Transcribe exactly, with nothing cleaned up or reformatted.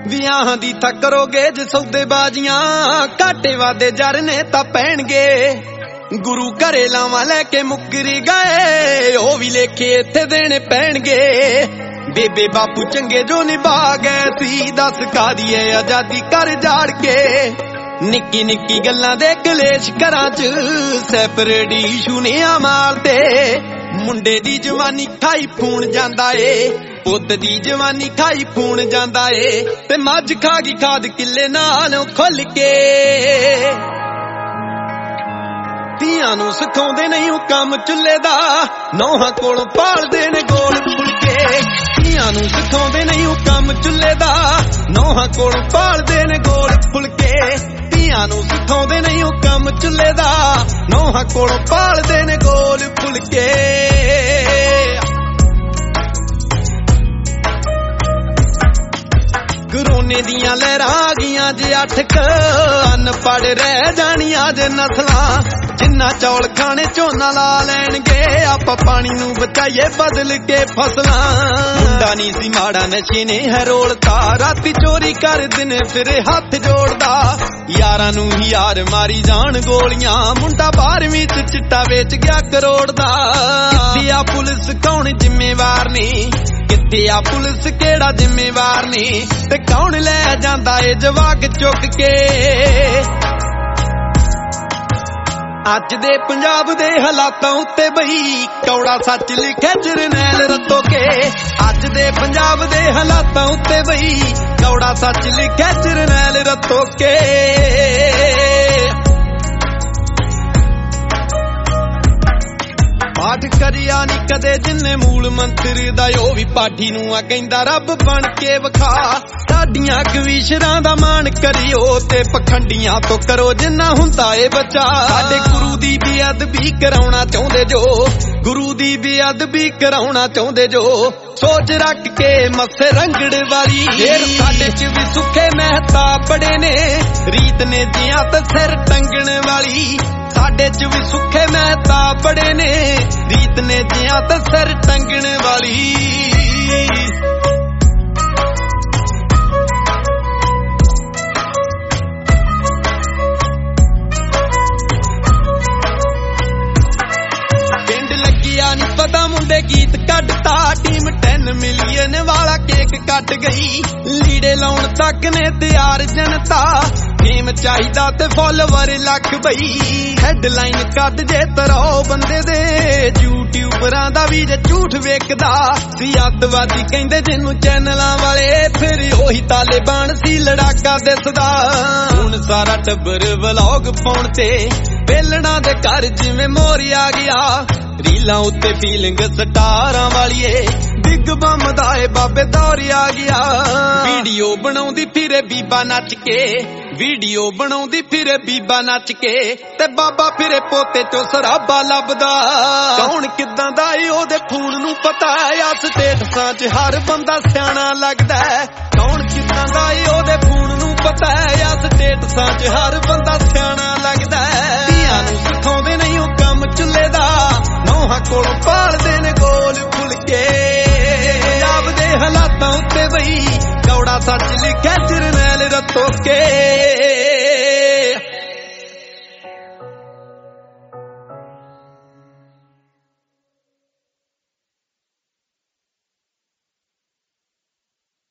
ਵਿਆਹਾਂ ਦੀ ਤਾਂ ਕਰੋਗੇ ਜੇ ਸੌਦੇਬਾਜ਼ੀਆਂ, ਘਾਟੇ ਵਾਦੇ ਜਰ ਨੇ ਤਾਂ ਪੈਣਗੇ। ਗੁਰੂ ਘਰੇ ਲਾਵਾਂ ਲੈ ਕੇ ਮੁੱਕਰੀ ਗਏ, ਉਹ ਵੀ ਲੇਖੇ ਇੱਥੇ ਦੇਣੇ ਪੈਣਗੇ। ਬੇਬੇ ਬਾਪੂ ਚੰਗੇ ਜੋ ਨਿਭਾ ਗਏ ਸੀ, ਦੱਸ ਕਾਦੀ ਏ ਆਜ਼ਾਦੀ ਕਰ ਜਾੜ ਕੇ। ਨਿੱਕੀ ਨਿੱਕੀ ਗੱਲਾਂ ਦੇ ਕਲੇਸ਼ ਘਰਾਂ ਚ ਸੈਪਰੇਟ ਇਸ਼ੂ ਨੇ ਆ ਮਾਰਦੇ। ਮੁੰਡੇ ਦੀ ਜਵਾਨੀ ਖਾਈ ਫੂਣ ਜਾਂਦਾ ਏ, ਪੁੱਤ ਦੀ ਜਵਾਨੀ ਖਾਈ ਫੂਣ ਜਾਂਦਾ ਏ। ਤੇ ਮੱਝ ਖਾ ਗਈ ਖਾਦ ਕਿੱਲੇ ਨਾਲੋਂ ਖੁੱਲ ਕੇ। ਧੀਆਂ ਨੂੰ ਸਿਖਾਉਂਦੇ ਨਹੀਂ ਉਹ ਕੰਮ ਚੁੱਲ੍ਹੇ ਦਾ, ਨੌਹਾਂ ਕੋਲੋਂ ਪਾਲਦੇ ਨੇ ਗੋਲ ਫੁਲਕੇ। ਧੀਆਂ ਨੂੰ ਸਿਖਾਉਂਦੇ ਨਹੀਂ ਉਹ ਕੰਮ ਚੁੱਲ੍ਹੇ ਦਾ, ਨੌਹਾਂ ਕੋਲੋਂ ਪਾਲਦੇ ਨੇ ਗੋਲ ਫੁਲਕੇ। ਧੀਆਂ ਨੂੰ ਸਿਖਾਉਂਦੇ ਨਹੀਂ ਉਹ ਕੰਮ ਚੁੱਲ੍ਹੇ ਦਾ, ਨੌਹਾਂ ਕੋਲੋਂ ਪਾਲਦੇ ਨੇ ਗੋਲ ਫੁਲਕੇ। ਕਰੋਨੇ ਦੀਆਂ ਲਹਿਰਾਂ ਆ ਗਈਆਂ ਜੇ ਅੱਠ ਕ, ਅਨਪੜ੍ਹ ਰਹਿ ਜਾਣੀਆਂ ਜੇ ਨਸਲਾਂ। ਜਿੰਨਾ ਚੌਲ ਖਾਣੇ ਝੋਨਾ ਲਾ ਲੈਣਗੇ, ਆਪਾਂ ਪਾਣੀ ਨੂੰ ਬਚਾਈਏ ਬਦਲ ਕੇ ਫਸਲਾਂ। ਮੁੰਡਾ ਨਹੀਂ ਸੀ ਮਾੜਾ ਨਸ਼ੇ ਨੇ ਹੈ ਰੋਲਤਾ, ਰਾਤੀ ਚੋਰੀ ਕਰ ਦਿਨੇ ਫਿਰੇ ਹੱਥ ਜੋੜਦਾ। ਯਾਰਾਂ ਨੂੰ ਹੀ ਯਾਰ ਮਾਰੀ ਜਾਣ ਗੋਲੀਆਂ, ਮੁੰਡਾ ਬਾਰਵੀਂ ਚ ਚਿੱਟਾ ਵੇਚ ਗਿਆ ਕਰੋੜ ਦਾ। ਕਿੱਥੇ ਆ ਪੁਲਿਸ ਕੌਣ ਜ਼ਿੰਮੇਵਾਰ ਨਹੀਂ, ਕਿੱਥੇ ਆ ਪੁਲਿਸ ਕਿਹੜਾ ਜ਼ਿੰਮੇਵਾਰ ਨਹੀਂ। ਤੇ ਕੌਣ ਲੈ ਜਾਂਦਾ ਏ ਜਵਾਕ ਚੁੱਕ ਕੇ। ਅੱਜ ਦੇ ਪੰਜਾਬ ਦੇ ਹਾਲਾਤਾਂ ਉੱਤੇ ਬਈ ਕੌੜਾ ਸੱਚ ਲਿਖਿਆ ਜਰਨੈਲ ਰੱਤੋ ਕੇ। ਅੱਜ ਦੇ ਪੰਜਾਬ ਦੇ ਹਾਲਾਤਾਂ ਉੱਤੇ ਬਈ ਕੌੜਾ ਸੱਚ ਲਿਖਿਆ ਜਰਨੈਲ ਰੱਤੋ ਕੇ। ਪਾਠ ਕਰਿਆ ਨੀ ਕਦੇ ਜਿੰਨੇ ਮੂਲ ਮੰਤਰ ਦਾ, ਉਹ ਵੀ ਪਾਠੀ ਨੂੰ ਆ ਕਹਿੰਦਾ ਰੱਬ ਬਣ ਕੇ ਵਿਖਾ। ਸਾਡੀਆਂ ਕਵੀਸ਼ਰਾਂ ਦਾ ਮਾਣ ਕਰਿਓ, ਤੇ ਪਖੰਡੀਆਂ ਤੋਂ ਕਰੋ ਜਿੰਨਾ ਹੁੰਦਾ ਏ ਬਚਾ। ਸਾਡੇ ਗੁਰੂ ਦੀ ਬੇਅਦਬੀ ਕਰਾਉਣਾ ਚਾਹੁੰਦੇ ਜੋ, ਗੁਰੂ ਦੀ ਬੇਅਦਬੀ ਕਰਾਉਣਾ ਚਾਹੁੰਦੇ ਜੋ। ਸੋਚ ਰੱਖ ਕੇ ਮੱਸੇ ਰੰਗੜ ਵਾਲੀ, ਫੇਰ ਸਾਡੇ ਚ ਵੀ ਸੁੱਖੇ ਮਹਿਤਾ ਬੜੇ ਨੇ, ਰੀਤ ਨੇ ਜੀਆਂ ਤੇ ਸਿਰ ਟੰਗਣ ਵਾਲੀ। ਸਾਡੇ ਚ ਵੀ ਸੁੱਖੇ ਮਹਿਤਾ ਬੜੇ ਨੇ, ਰੀਤ ਨੇ ਜੀਆਂ ਤੇ ਸਿਰ ਟੰਗਣ ਵਾਲੀ। ਪਿੰਡ ਲੱਗਿਆ ਨੀ ਪਤਾ ਮੁੰਡੇ ਗੀਤ ਕੱਢਤਾ, ਟੀਮ ਟੈਨ ਮਿਲੀਅਨ ਵਾਲਾ ਕੇਕ ਕੱਟ ਗਈ। ਲੀੜੇ ਲਾਉਣ ਤੱਕ ਨੇ ਤਿਆਰ ਜਨਤਾ, ਫੇਮ ਚਾਹੀਦਾ ਤੇ ਫੋਲੋਵਰ ਲੱਖ ਬਈ। ਹੈਡਲਾਈਨ ਕੱਢ ਜੇ ਤਰੋ ਬੰਦੇ ਦੇ, ਯੂਟਿਊਬਰਾਂ ਦਾ ਵੀ ਜੇ ਝੂਠ ਵੇਖਦਾ ਸੀ। ਅੱਤਵਾਦੀ ਕਹਿੰਦੇ ਜਿਹਨੂੰ ਚੈਨਲਾਂ ਵਾਲੇ, ਫਿਰ ਉਹੀ ਤਾਲਿਬਾਨ ਸੀ ਲੜਾਕਾ ਦਿਸਦਾ। ਹੁਣ ਸਾਰਾ ਟੱਬਰ ਵਲੌਗ ਪਾਉਣ ਤੇ, ਵੇਲਣਾ ਦੇ ਘਰ ਜਿਵੇਂ ਮੋਰੀ ਆ ਗਿਆ। ਰੀਲਾਂ ਉੱਤੇ ਫੀਲਿੰਗ ਸਟਾਰਾਂ ਵਾਲੀਏ, ਬਿੱਗ ਬੰਮ ਦਾ ਏ ਬਾਬੇ ਦੌਰ ਆ ਗਿਆ। ਵੀਡੀਓ ਬਣਾਉਂਦੀ ਫਿਰੇ ਬੀਬਾ ਨੱਚ ਕੇ, ਵੀਡੀਓ ਬਣਾਉਂਦੀ ਫਿਰੇ ਬੀਬਾ ਨੱਚ ਕੇ। ਤੇ ਬਾਬਾ ਫਿਰੇ ਪੋਤੇ ਚੋਂ ਸਰਾਬਾ ਲੱਭਦਾ। ਕੌਣ ਕਿੱਦਾਂ ਦਾ ਏ ਉਹਦੇ ਫੂਲ ਨੂੰ ਪਤਾ, ਆ ਸਟੇਟਸਾਂ ਚ ਹਰ ਬੰਦਾ ਸਿਆਣਾ ਲੱਗਦਾ। ਕੌਣ ਕਿੱਦਾਂ ਦਾ ਏ ਉਹਦੇ ਫੂਲ ਨੂੰ ਪਤਾ, ਆ ਸਟੇਟਸਾਂ ਚ ਹਰ ਬੰਦਾ ਸਿਆਣਾ ਲੱਗਦਾ। ਧੀਆਂ ਨੂੰ ਸਿਖਾਉਂਦੇ ਨਹੀਂ ਉਹ ਕੰਮ ਚੁੱਲ੍ਹੇ ਦਾ, ਨੌਹਾਂ ਕੋਲੋਂ ਪਾਲਦੇ ਨੇ ਗੋਲ ਫੁਲਕੇ। ਪੰਜਾਬ ਦੇ ਹਾਲਾਤਾਂ ਉੱਤੇ ਬਈ ਕੌੜਾ ਸੱਚ ਲਿਖਿਆ ਜਰਨੈਲ ਰੱਤੋ ਕੇ।